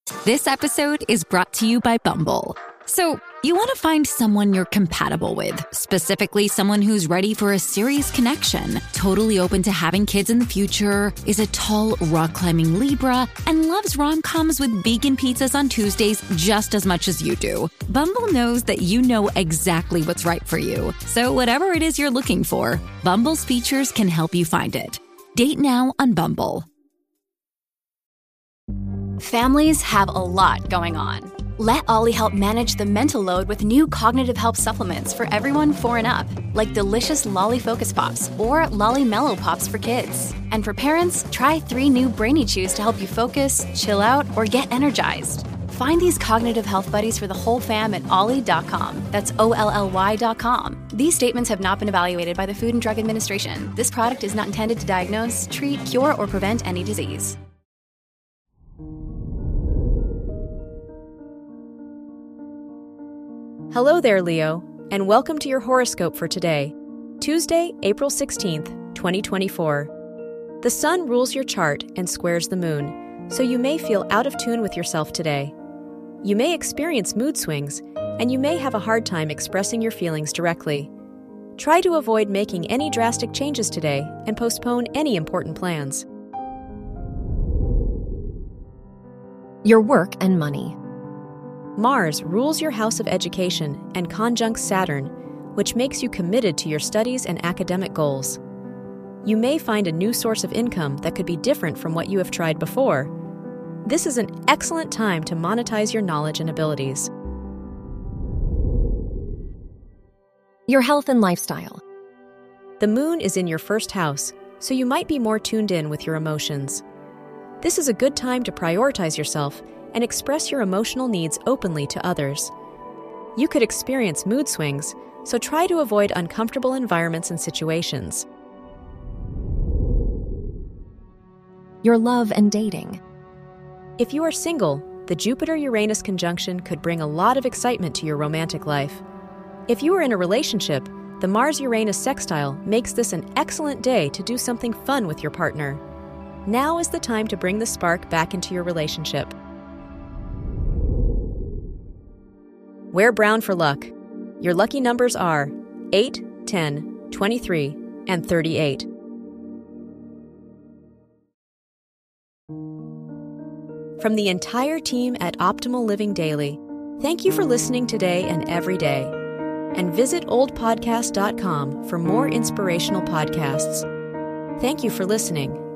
This episode is brought to you by Bumble. So, you want to find someone you're compatible with, specifically someone who's ready for a serious connection, totally open to having kids in the future, is a tall, rock-climbing Libra, and loves rom-coms with vegan pizzas on Tuesdays just as much as you do. Bumble knows that you know exactly what's right for you. So whatever it is you're looking for, Bumble's features can help you find it. Date now on Bumble. Families have a lot going on. Let Ollie help manage the mental load with new cognitive help supplements for everyone 4 and up, like delicious Lolly Focus Pops or Lolly Mellow Pops for kids. And for parents, try 3 new Brainy Chews to help you focus, chill out, or get energized. Find these cognitive health buddies for the whole fam at ollie.com. That's OLLY.com. These statements have not been evaluated by the Food and Drug Administration. This product is not intended to diagnose, treat, cure, or prevent any disease. Hello there, Leo, and welcome to your horoscope for today, Tuesday, April 16th, 2024. The sun rules your chart and squares the moon, so you may feel out of tune with yourself today. You may experience mood swings, and you may have a hard time expressing your feelings directly. Try to avoid making any drastic changes today and postpone any important plans. Your work and money. Mars rules your house of education and conjuncts Saturn, which makes you committed to your studies and academic goals. You may find a new source of income that could be different from what you have tried before. This is an excellent time to monetize your knowledge and abilities. Your health and lifestyle. The moon is in your first house, so you might be more tuned in with your emotions. This is a good time to prioritize yourself and express your emotional needs openly to others. You could experience mood swings, so try to avoid uncomfortable environments and situations. Your love and dating. If you are single, the Jupiter-Uranus conjunction could bring a lot of excitement to your romantic life. If you are in a relationship, the Mars-Uranus sextile makes this an excellent day to do something fun with your partner. Now is the time to bring the spark back into your relationship. Wear brown for luck. Your lucky numbers are 8, 10, 23, and 38. From the entire team at Optimal Living Daily, thank you for listening today and every day. And visit oldpodcast.com for more inspirational podcasts. Thank you for listening.